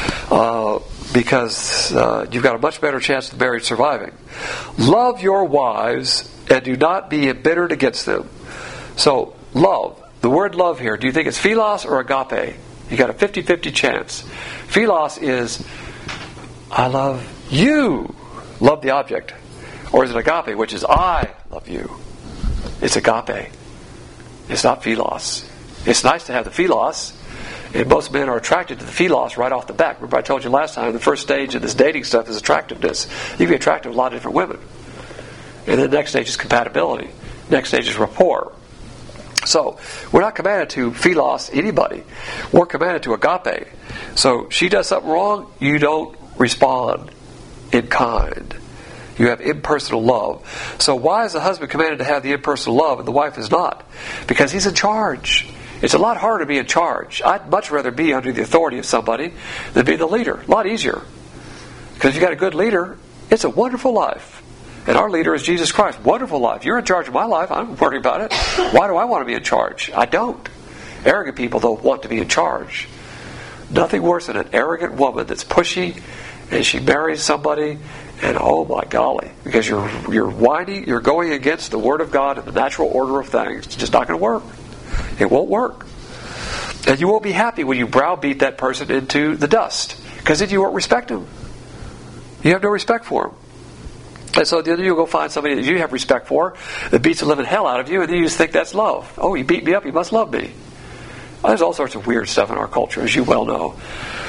because you've got a much better chance of marriage surviving. Love your wives and do not be embittered against them. So, love. The word love here, do you think it's philos or agape? You got a 50-50 chance. Philos is, I love you. Love the object. Or is it agape, which is, I love you. It's agape. It's not philos. It's nice to have the philos. And most men are attracted to the philos right off the bat. Remember I told you last time, the first stage of this dating stuff is attractiveness. You can be attracted to a lot of different women. And then the next stage is compatibility. Next stage is rapport. So, we're not commanded to philos anybody. We're commanded to agape. So, she does something wrong, you don't respond in kind. You have impersonal love. So, why is the husband commanded to have the impersonal love and the wife is not? Because he's in charge. It's a lot harder to be in charge. I'd much rather be under the authority of somebody than be the leader. A lot easier. Because if you've got a good leader, it's a wonderful life. And our leader is Jesus Christ. Wonderful life. You're in charge of my life. I'm worried about it. Why do I want to be in charge? I don't. Arrogant people don't want to be in charge. Nothing worse than an arrogant woman that's pushy and she marries somebody and oh my golly, because you're whining, you're going against the Word of God and the natural order of things. It's just not going to work. It won't work. And you won't be happy when you browbeat that person into the dust, because then you won't respect him. You have no respect for him. And so then you'll go find somebody that you have respect for that beats the living hell out of you, and then you just think that's love. Oh, he beat me up, he must love me. Well, there's all sorts of weird stuff in our culture, as you well know.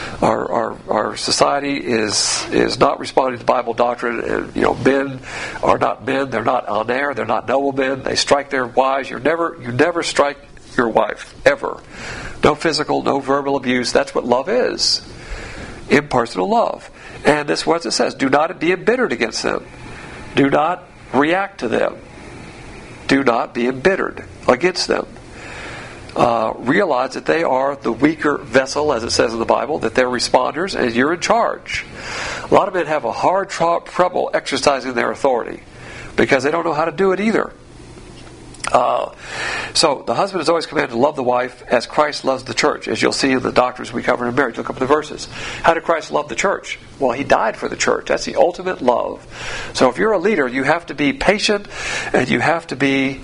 Our society is not responding to Bible doctrine, and men are not men. They're not aner. They're not noble men. They strike their wives. You never strike your wife ever. No physical, no verbal abuse. That's what love is. Impersonal love. And this is what it says: do not be embittered against them. Do not react to them. Do not be embittered against them. Realize that they are the weaker vessel, as it says in the Bible, that they're responders, and you're in charge. A lot of men have a hard trouble exercising their authority because they don't know how to do it either. So the husband is always commanded to love the wife as Christ loves the church, as you'll see in the doctrines we cover in marriage. Look up the verses. How did Christ love the church? Well, He died for the church. That's the ultimate love. So if you're a leader, you have to be patient, and you have to be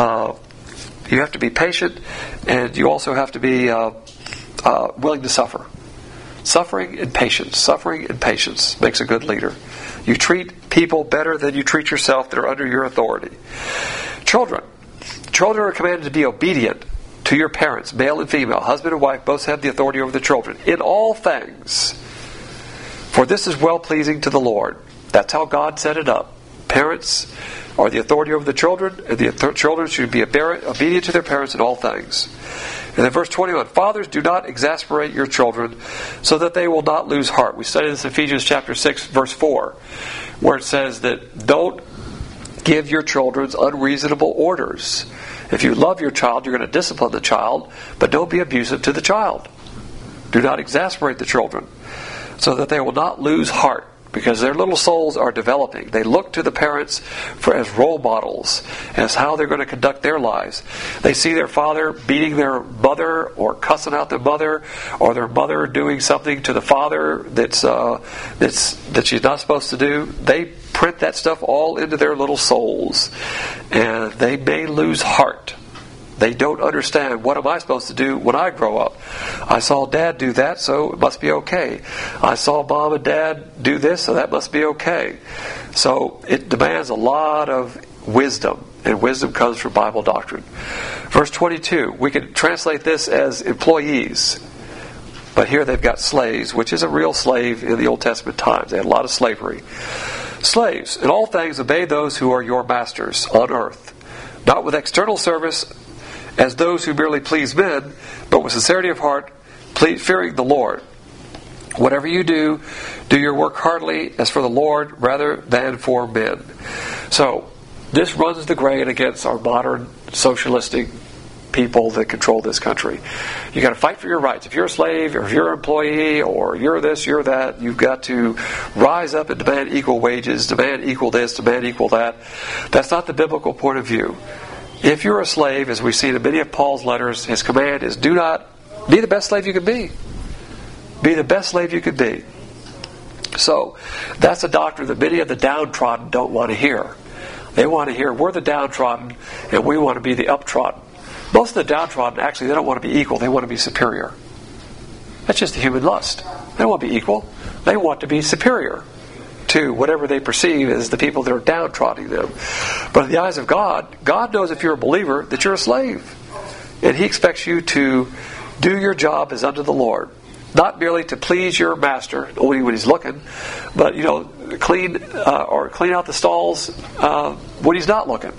patient, and you also have to be willing to suffer. Suffering and patience makes a good leader. You treat people better than you treat yourself that are under your authority. Children are commanded to be obedient to your parents, male and female. Husband and wife both have the authority over the children in all things. For this is well-pleasing to the Lord. That's how God set it up. Parents are the authority over the children, and the children should be obedient to their parents in all things. And then verse 21, fathers, do not exasperate your children so that they will not lose heart. We studied this in Ephesians chapter 6, verse 4, where it says that don't give your children unreasonable orders. If you love your child, you're going to discipline the child, but don't be abusive to the child. Do not exasperate the children so that they will not lose heart, because their little souls are developing. They look to the parents as role models, as how they're going to conduct their lives. They see their father beating their mother, or cussing out their mother, or their mother doing something to the father that she's not supposed to do. They print that stuff all into their little souls, and they may lose heart. They don't understand, what am I supposed to do when I grow up? I saw Dad do that, so it must be okay. I saw Mom and Dad do this, so that must be okay. So it demands a lot of wisdom, and wisdom comes from Bible doctrine. Verse 22, we can translate this as employees, but here they've got slaves, which is a real slave in the Old Testament times. They had a lot of slavery. Slaves, in all things obey those who are your masters on earth, not with external service as those who merely please men, but with sincerity of heart, fearing the Lord. Whatever you do, do your work heartily as for the Lord rather than for men. So, this runs the grain against our modern socialistic people that control this country. You've got to fight for your rights. If you're a slave, or if you're an employee, or you're this, you're that, you've got to rise up and demand equal wages, demand equal this, demand equal that. That's not the biblical point of view. If you're a slave, as we've seen in many of Paul's letters, his command is do not be the best slave you can be. Be the best slave you could be. So, that's a doctrine that many of the downtrodden don't want to hear. They want to hear, we're the downtrodden, and we want to be the uptrodden. Most of the downtrodden, actually, they don't want to be equal. They want to be superior. That's just the human lust. They don't want to be equal. They want to be superior to whatever they perceive as the people that are downtrodden them. But in the eyes of God, God knows if you're a believer that you're a slave. And He expects you to do your job as unto the Lord. Not merely to please your master, only when he's looking, but, clean out the stalls when he's not looking.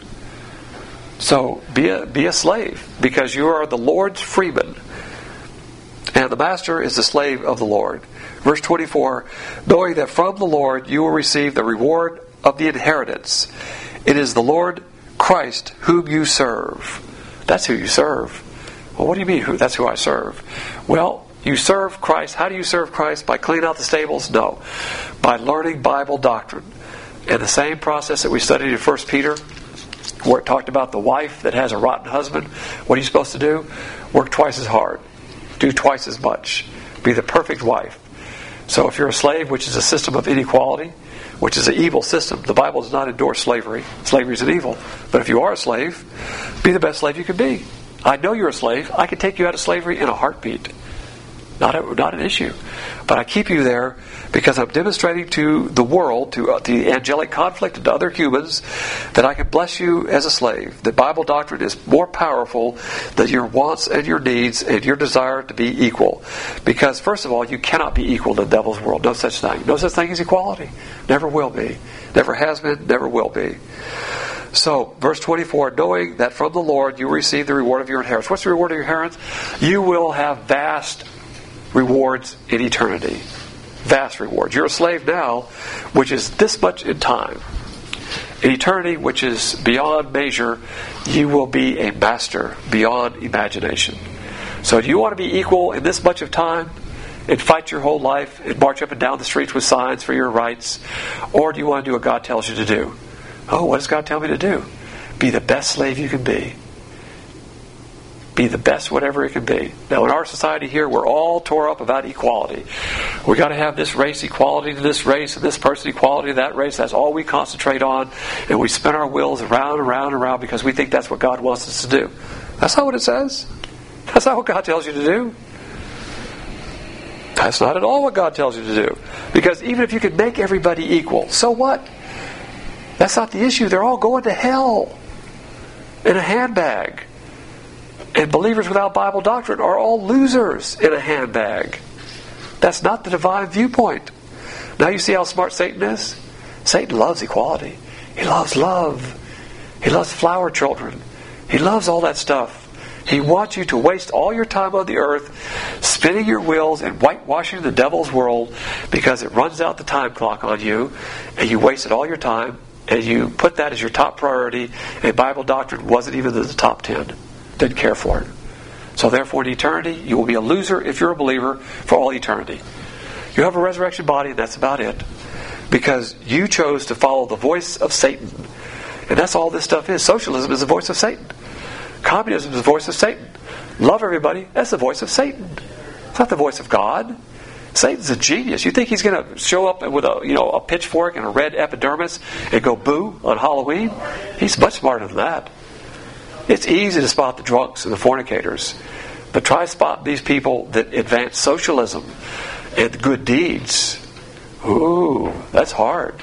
So be a slave, because you are the Lord's freeman, and the master is the slave of the Lord. Verse 24, knowing that from the Lord you will receive the reward of the inheritance. It is the Lord Christ whom you serve. That's who you serve. Well, what do you mean, that's who I serve? Well, you serve Christ. How do you serve Christ? By cleaning out the stables? No. By learning Bible doctrine. And the same process that we studied in 1 Peter, where it talked about the wife that has a rotten husband. What are you supposed to do? Work twice as hard. Do twice as much. Be the perfect wife. So if you're a slave, which is a system of inequality, which is an evil system, the Bible does not endorse slavery. Slavery is an evil. But if you are a slave, be the best slave you can be. I know you're a slave. I can take you out of slavery in a heartbeat. Not an issue. But I keep you there because I'm demonstrating to the world, to the angelic conflict, and to other humans, that I can bless you as a slave. That Bible doctrine is more powerful than your wants and your needs and your desire to be equal. Because, first of all, you cannot be equal to the devil's world. No such thing. No such thing as equality. Never will be. Never has been, never will be. So, verse 24, knowing that from the Lord you receive the reward of your inheritance. What's the reward of your inheritance? You will have vast rewards in eternity. Vast rewards. You're a slave now, which is this much in time. In eternity, which is beyond measure, you will be a master beyond imagination. So do you want to be equal in this much of time and fight your whole life and march up and down the streets with signs for your rights? Or do you want to do what God tells you to do? Oh, what does God tell me to do? Be the best slave you can be. Be the best whatever it can be. Now, in our society here, we're all tore up about equality. We got to have this race equality to this race, and this person equality to that race. That's all we concentrate on, and we spin our wheels around and around and around because we think that's what God wants us to do. That's not what it says. That's not what God tells you to do. That's not at all what God tells you to do. Because even if you could make everybody equal, so what? That's not the issue. They're all going to hell in a handbag. And believers without Bible doctrine are all losers in a handbag. That's not the divine viewpoint. Now you see how smart Satan is? Satan loves equality. He loves love. He loves flower children. He loves all that stuff. He wants you to waste all your time on the earth spinning your wheels and whitewashing the devil's world because it runs out the time clock on you and you wasted all your time and you put that as your top priority and Bible doctrine wasn't even in the top 10. Didn't care for it. So therefore in eternity you will be a loser if you're a believer for all eternity. You have a resurrection body and that's about it. Because you chose to follow the voice of Satan. And that's all this stuff is. Socialism is the voice of Satan. Communism is the voice of Satan. Love everybody, that's the voice of Satan. It's not the voice of God. Satan's a genius. You think he's going to show up with a pitchfork and a red epidermis and go boo on Halloween? He's much smarter than that. It's easy to spot the drunks and the fornicators, but try to spot these people that advance socialism and good deeds. Ooh, that's hard.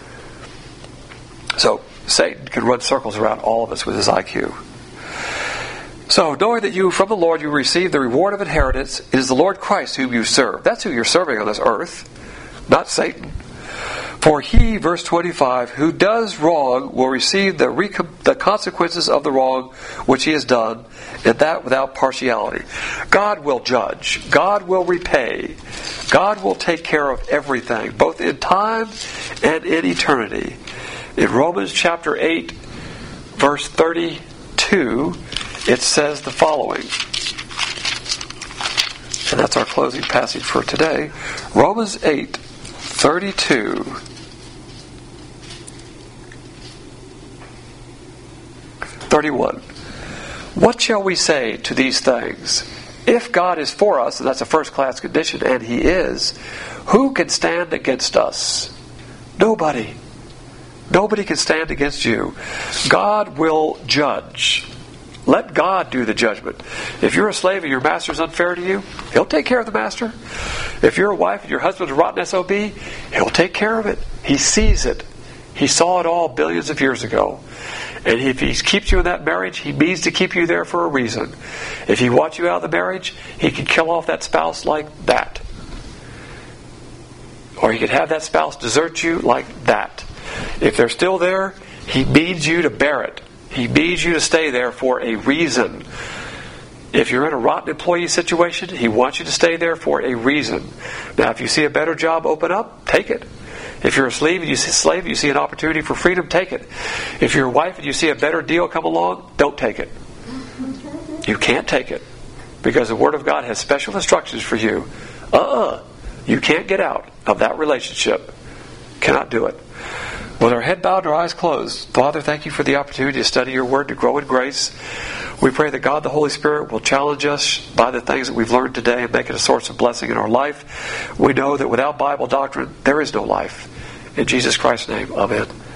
So Satan can run circles around all of us with his IQ. So knowing that you from the Lord you receive the reward of inheritance, it is the Lord Christ whom you serve. That's who you're serving on this earth, not Satan. For he, verse 25, who does wrong will receive the consequences of the wrong which he has done, and that without partiality. God will judge. God will repay. God will take care of everything, both in time and in eternity. In Romans chapter 8, verse 32, it says the following. And that's our closing passage for today. Romans 8, 32. 31. What shall we say to these things? If God is for us, and that's a first-class condition, and He is, who can stand against us? Nobody. Nobody can stand against you. God will judge. Let God do the judgment. If you're a slave and your master is unfair to you, He'll take care of the master. If you're a wife and your husband's a rotten SOB, He'll take care of it. He sees it. He saw it all billions of years ago. And if He keeps you in that marriage, He means to keep you there for a reason. If He wants you out of the marriage, He can kill off that spouse like that. Or He could have that spouse desert you like that. If they're still there, He means you to bear it. He needs you to stay there for a reason. If you're in a rotten employee situation, He wants you to stay there for a reason. Now, if you see a better job open up, take it. If you're a slave and you see an opportunity for freedom, take it. If you're a wife and you see a better deal come along, don't take it. You can't take it. Because the Word of God has special instructions for you. You can't get out of that relationship. Cannot do it. With our head bowed and our eyes closed, Father, thank You for the opportunity to study Your Word, to grow in grace. We pray that God the Holy Spirit will challenge us by the things that we've learned today and make it a source of blessing in our life. We know that without Bible doctrine, there is no life. In Jesus Christ's name, amen.